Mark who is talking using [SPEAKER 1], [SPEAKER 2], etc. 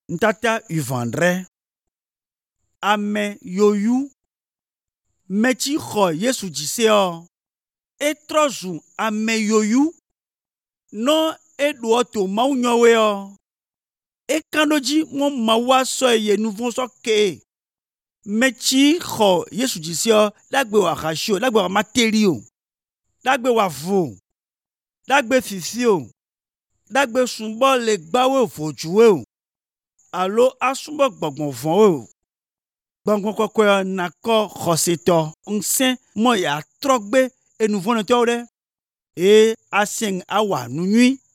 [SPEAKER 1] Ntata uvandre. Ame yoyu. Mechi xɔ Yesu dziseo. Etrɔzu ame yoyu. No eɖoa to Mawu nyɔweo. Ekanodzi mo Mawu asɔ ye nuvɔ sɔ ke. Mechi xɔ Yesu dziseo. Dagbe wa xashio. Dagbe wa materio. Dagbe wa vo. Dagbe fifio. Dagbe sumbo le gbawe vojuwe. Alo asumbo gbɔgbɔn vɔn. Gbɔngbɔn kɔkɔe nakɔ xɔsetɔ. Ŋsẽ mo ya trɔgbe enuvɔnetɔ ɖe. E aseng awa nunyui.